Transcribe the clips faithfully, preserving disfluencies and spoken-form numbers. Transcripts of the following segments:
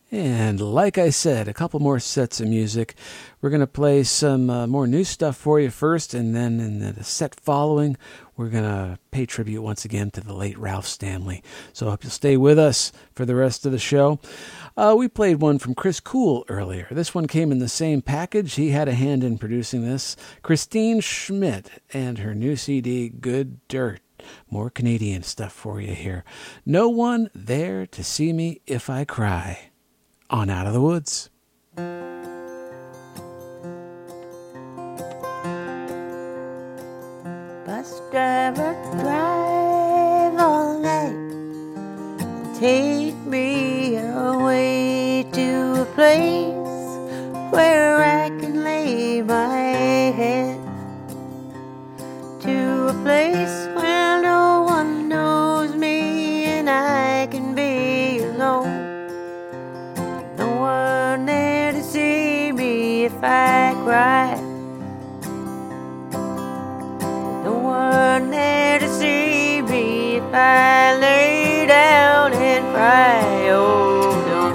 And like I said, a couple more sets of music. We're going to play some uh, more new stuff for you first, and then in the set following, we're going to pay tribute once again to the late Ralph Stanley. So I hope you'll stay with us for the rest of the show. Uh, we played one from Chris Cool earlier. This one came in the same package. He had a hand in producing this. Christine Schmidt and her new C D, Good Dirt. More Canadian stuff for you here. No One There to See Me If I Cry. On Out of the Woods. Bus driver, drive all night. Take me away to a place where I can lay my head. To a place where no one knows me and I can be alone. No one there to see me if I cry. No one there to see me if I lay down and cry. Oh, no.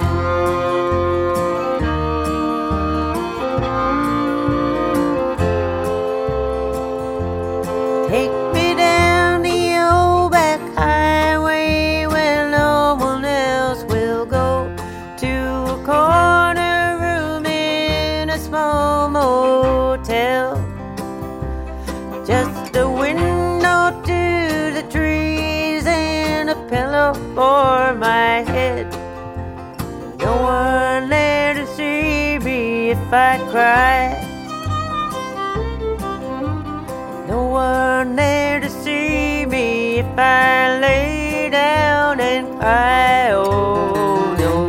Take me down the old back highway where no one else will go. To a corner room in a small motel. Just a window to the trees and a pillow for my head. No one there to see me if I cry. No one there to see me if I lay down and cry. Oh, no.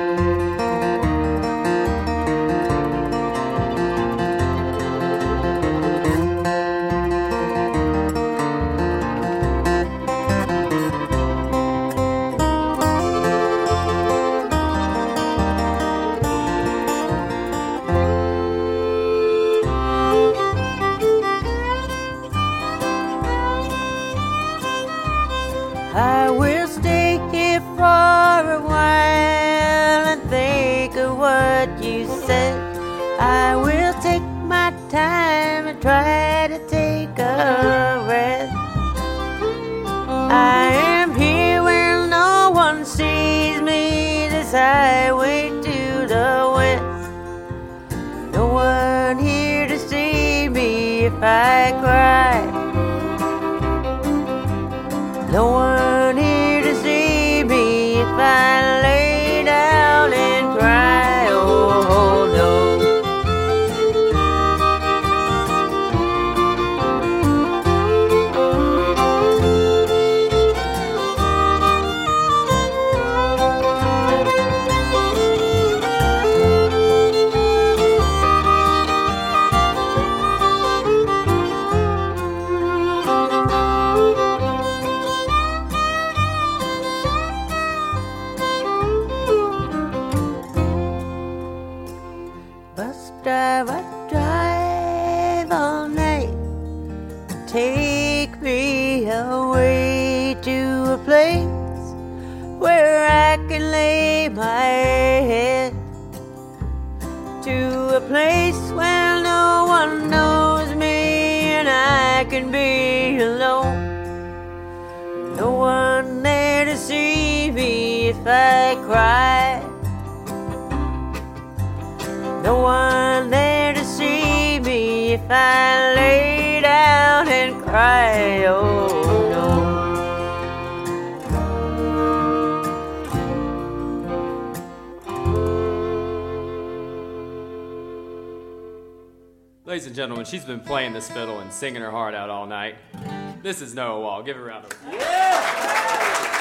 I will stay here for a while and think of what you said. I will take my time and try to take a rest. I am here where no one sees me, this highway to the west. No one here to see me if I cry. No one here to see me if I lay down and cry. Oh, no. Bus driver, drive all night. Take me away to a place where I can lay my head. To a place where no one knows me and I can be alone. No one there to see me if I cry. No one there to see me if I lay down and cry. Oh, no. Ladies and gentlemen, she's been playing this fiddle and singing her heart out all night. This is Noah Wall. Give her a round of applause. Yeah!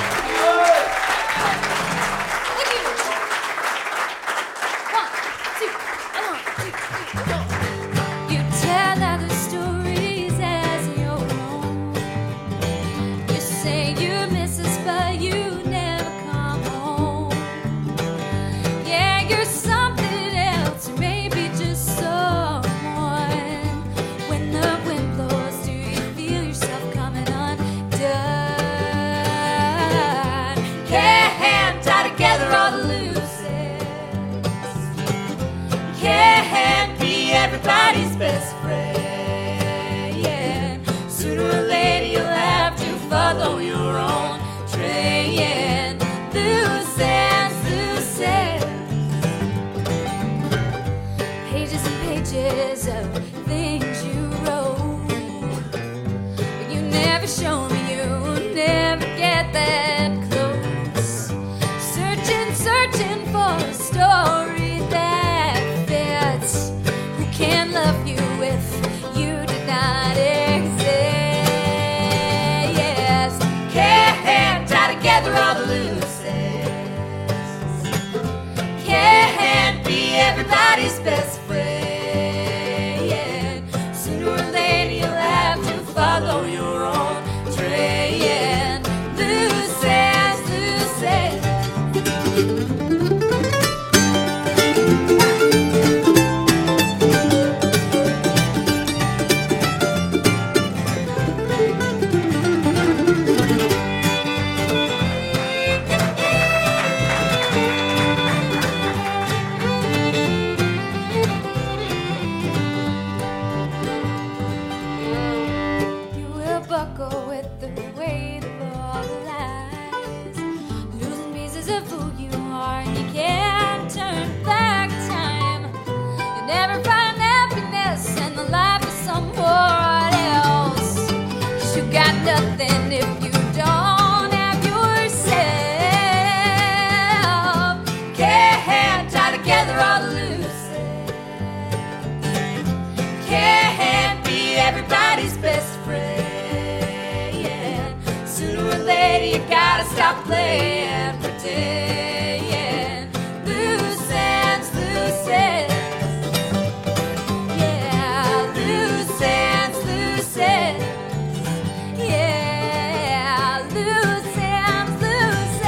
You tell other stories as your own. You say you miss us, but you never come home. Yeah, you're something else, or maybe just someone. When the wind blows, do you feel yourself coming undone? everybody's best friend. Sooner or later you'll have to follow your own train. Loose ends, loose ends. Pages and pages of things you wrote, but you never show me, you never get that close. Searching, searching for a story that fits. Who can love you if you did not exist? Can't tie together all the loose ends. Can't be everybody's best friend. Sooner or later you'll have to follow your own train. Loose ends, loose ends. You will buckle with the weight of all the lies, losing pieces of who you are, and you can't turn back time. You never find happiness in the life of someone else, 'cause you got nothing if you don't have yourself. Can't tie together all the loose ends. Can't be everybody's best friend. Sooner or later you gotta stop playing pretend. Loose ends, loose ends. Yeah, loose ends, loose ends. Yeah, loose ends, loose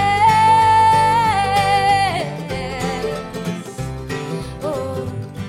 ends. Oh.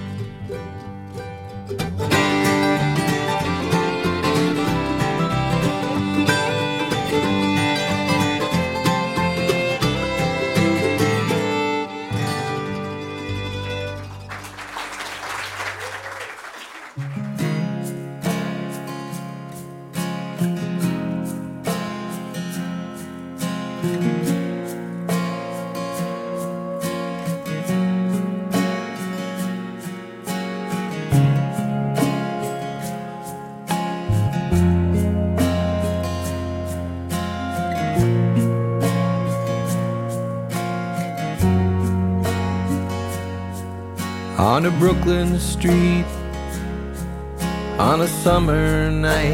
On a Brooklyn street, on a summer night,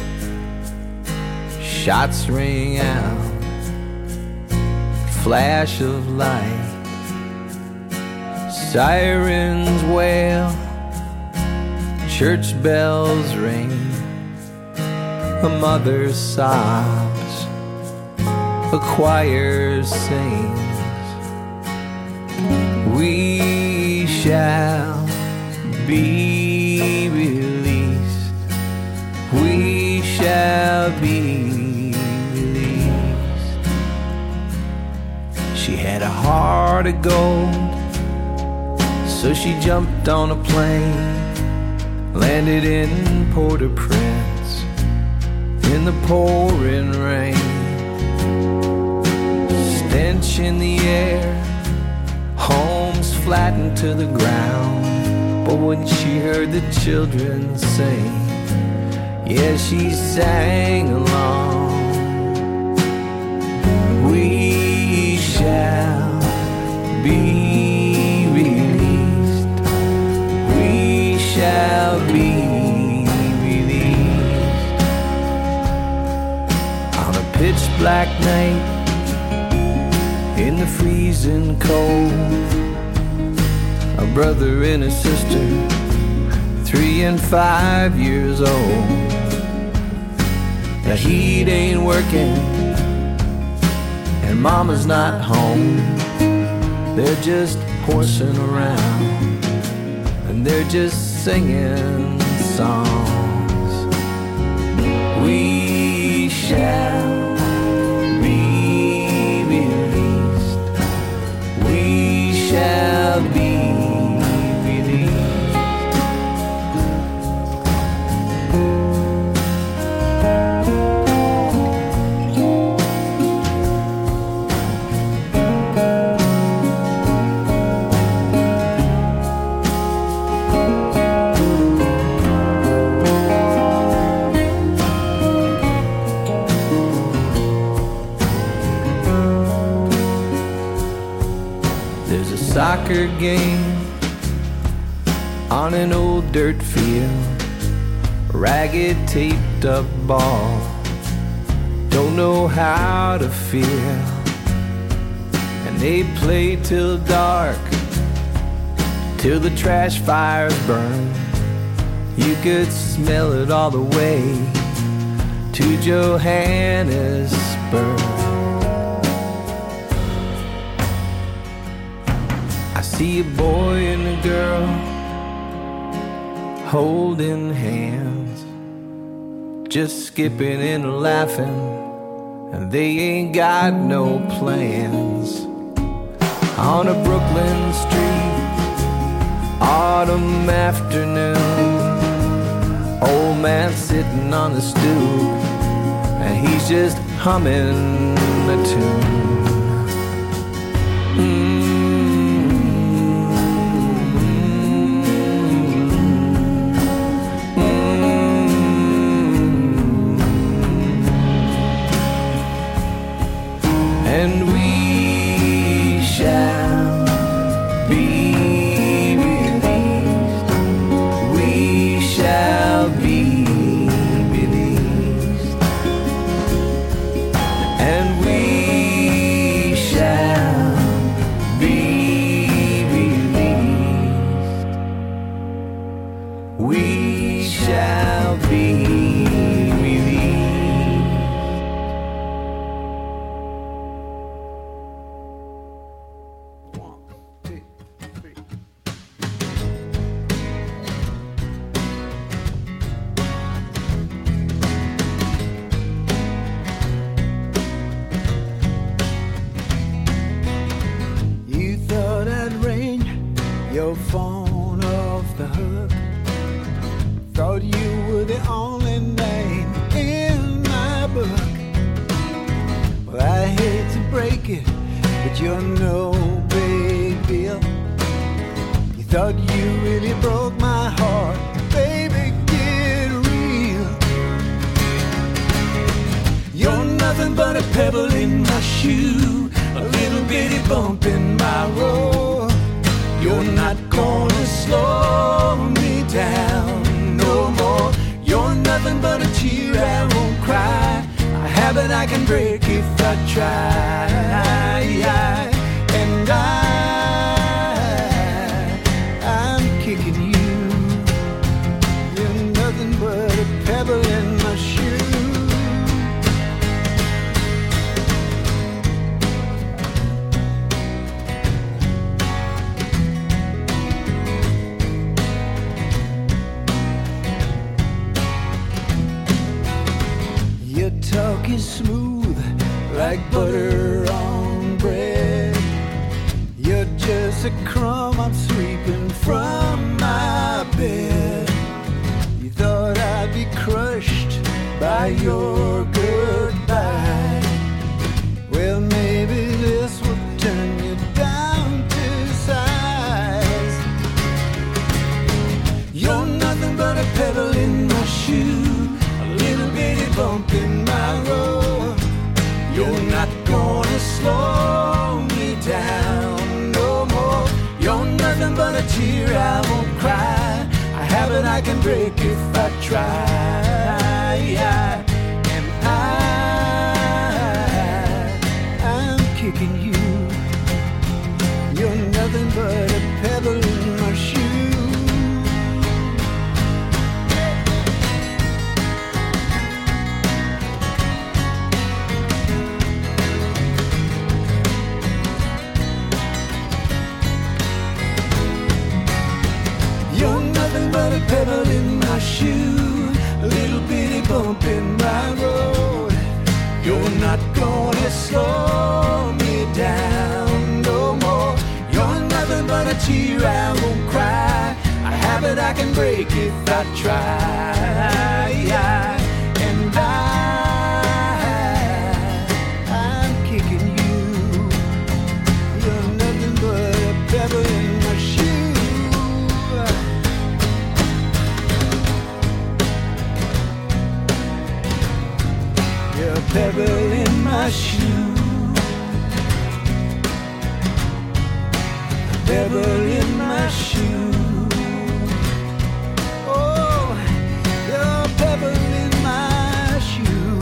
shots ring out, flash of light, sirens wail, church bells ring, a mother sobs, a choir sings. We shall be released. We shall be released. She had a heart of gold, so she jumped on a plane, landed in Port-au-Prince in the pouring rain. Stench in the air, homes flattened to the ground. But when she heard the children sing, yeah, she sang along. We shall be released. We shall be released. On a pitch black night, in the freezing cold, a brother and a sister, three and five years old. The heat ain't working, and mama's not home. They're just horsing around, and they're just singing songs. We shall shall be released. There's a soccer game on an old dirt field, ragged taped up ball, don't know how to feel. And they play till dark, till the trash fires burn. You could smell it all the way to Johannesburg. I see a boy and a girl holding hands, just skipping and laughing, and they ain't got no plans. On a Brooklyn street, autumn afternoon, old man sitting on the stoop, and he's just humming a tune. Mm. And we shall be released. We shall be released. And we shall be released. We shall be your phone off the hook. Thought you were the only name in my book. Well, I hate to break it, but you're no big deal. You thought you really broke my heart, baby, get real. You're nothing but a pebble in my shoe, a little bitty bump in my road. You're not gonna slow me down no more. You're nothing but a tear I won't cry, a habit I can break if I try. And I, I'm kicking you. You're nothing but a pebble in my shoe. Talk is smooth like butter on bread. You're just a crumb I'm sweeping from my bed. You thought I'd be crushed by your goodbye. Well, maybe this will turn you down to size. You're nothing but a pebble in my shoe, a little bitty bump in my road. You're not gonna slow me down no more. You're nothing but a tear I won't cry, a habit I can break if I try. And I, I'm kicking you. You're nothing but a pebble in my shoe. But a pebble in my shoe, a little bitty bump in my road. You're not gonna slow me down no more. You're nothing but a tear I won't cry, a habit I can break if I try. And I, I'm kicking you. You're nothing but a pebble in my shoe. You're a pebble in my shoe. pebble in my shoe. Oh, you're a pebble in my shoe.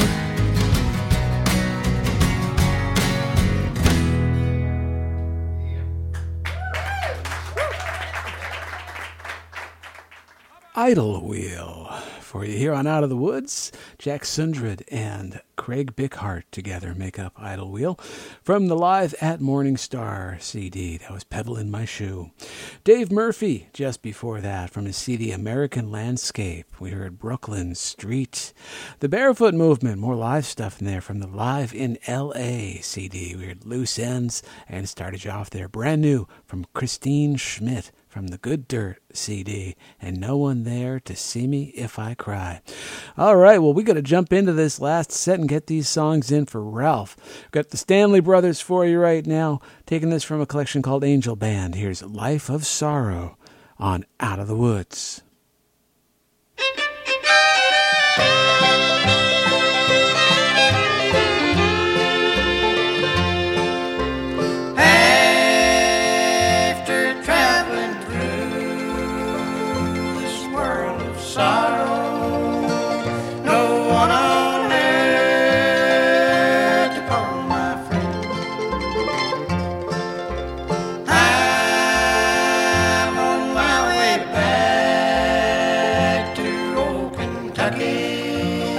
Idlewheel for you here on Out of the Woods. Jack Sundred and Craig Bickhart together make up Idlewheel from the Live at Morning Star C D. That was Pebble in My Shoe. Dave Murphy just before that from his C D American Landscape. We heard Brooklyn Street. The Barefoot Movement, more live stuff in there from the Live in L A C D. We heard Loose Ends and started you off there brand new from Christine Schmidt from the Good Dirt C D, and No One There to See Me If I Cry. All right, well, we got to jump into this last set and get these songs in for Ralph. We've got the Stanley Brothers for you right now, taking this from a collection called Angel Band. Here's Life of Sorrow on Out of the Woods. Kentucky.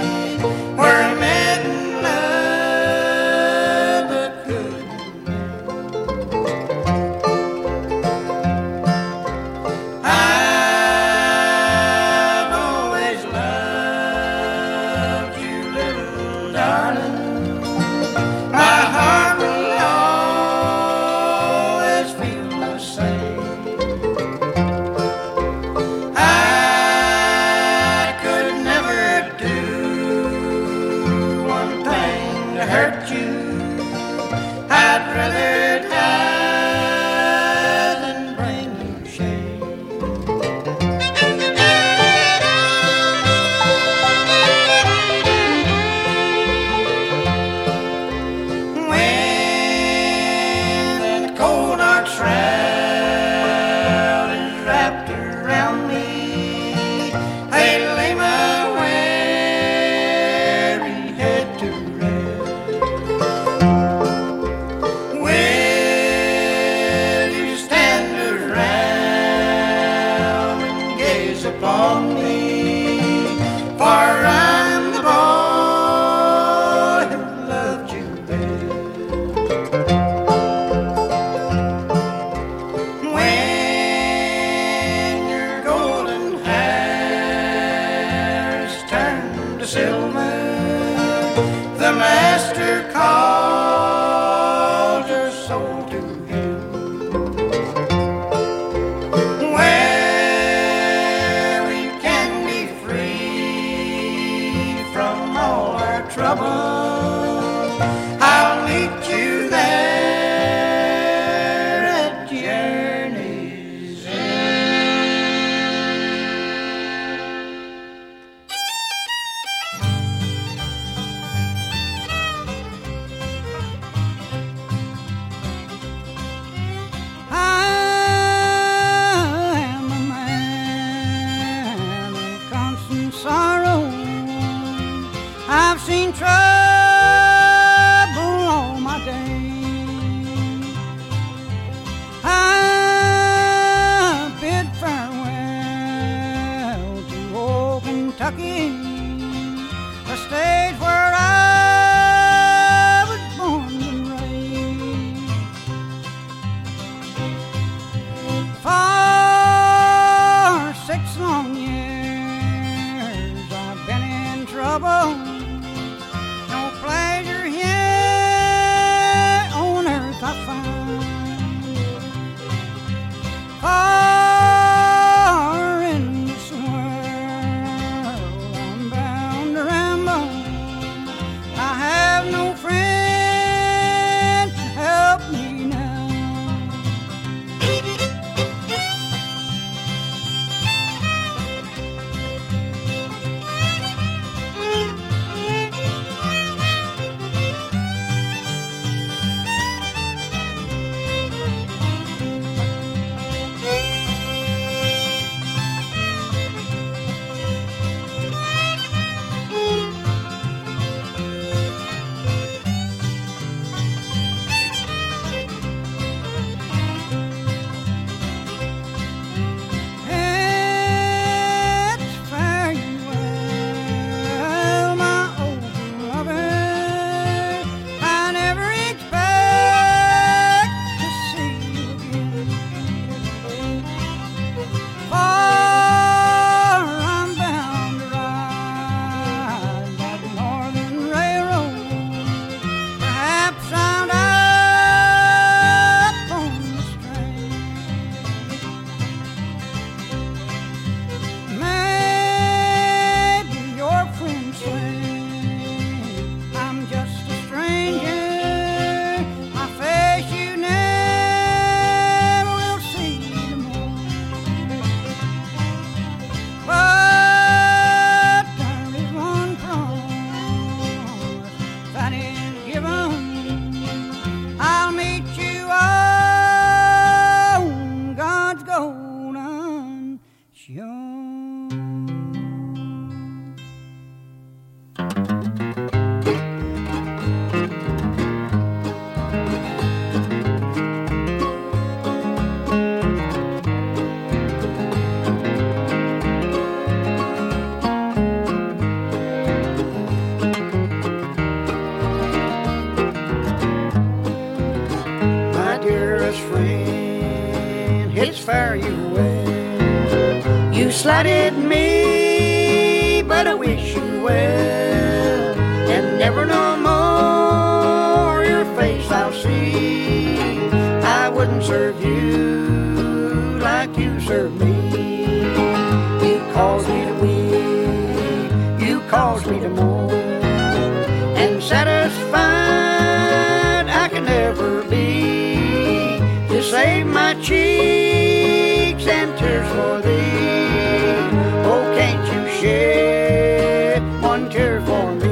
it's fare you well. You slighted me, but I wish you well. And never no more your face I'll see. I wouldn't serve you like you served me. You caused me to weep, you caused me to mourn, and satisfied I can never be to save my cheeks and tears for thee. Oh, can't you shed one tear for me?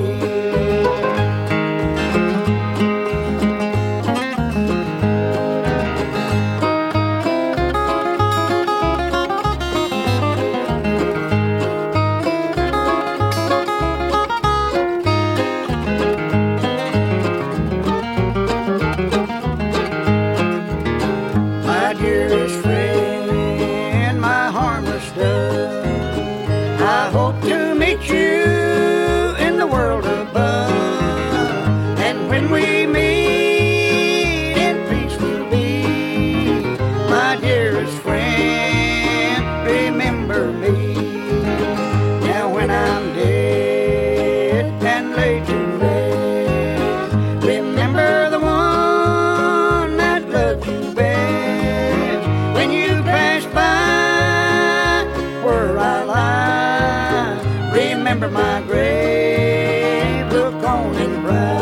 My grave, look on and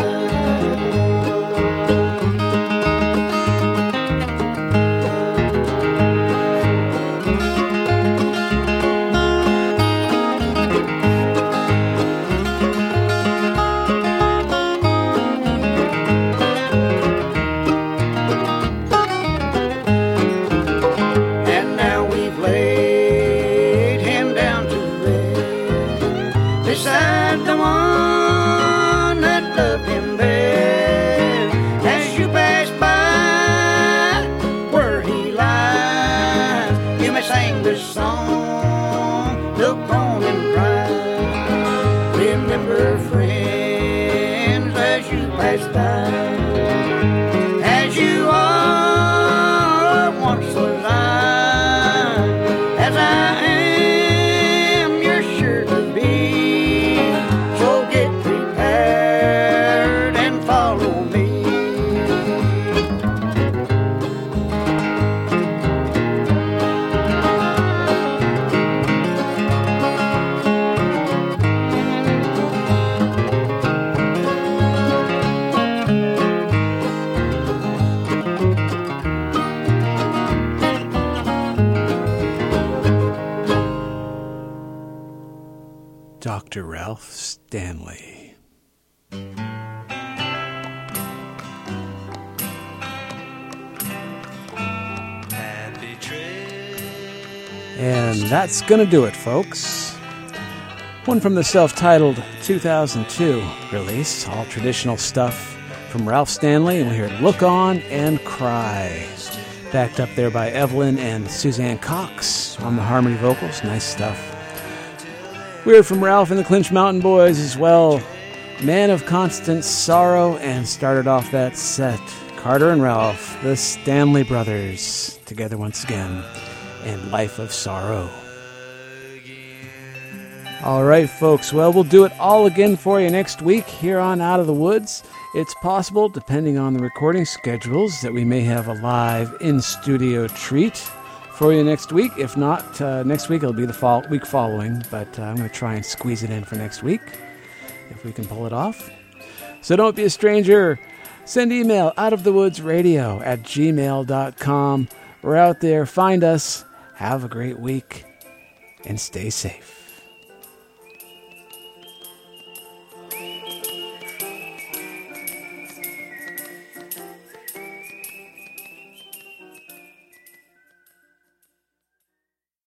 and now we've laid him down to beside the one that loved him best. As you pass by where he lies, you may sing this song, look on and cry. Remember, friends, as you pass by, as you are, once was I, as I am, you're sure to be. Doctor Ralph Stanley. And that's gonna do it, folks. One from the self-titled two thousand two release, all traditional stuff from Ralph Stanley, and we heard Look On and Cry. Backed up there by Evelyn and Suzanne Cox on the harmony vocals. Nice stuff. We heard from Ralph and the Clinch Mountain Boys as well. Man of Constant Sorrow, and started off that set, Carter and Ralph, the Stanley Brothers, together once again, and Life of Sorrow. All right, folks. Well, we'll do it all again for you next week here on Out of the Woods. It's possible, depending on the recording schedules, that we may have a live in-studio treat for you next week. If not, uh, next week it'll be the fall- week following, but uh, I'm going to try and squeeze it in for next week, if we can pull it off. So don't be a stranger. Send email outofthewoodsradio at gmail dot com. We're out there. Find us. Have a great week, and stay safe.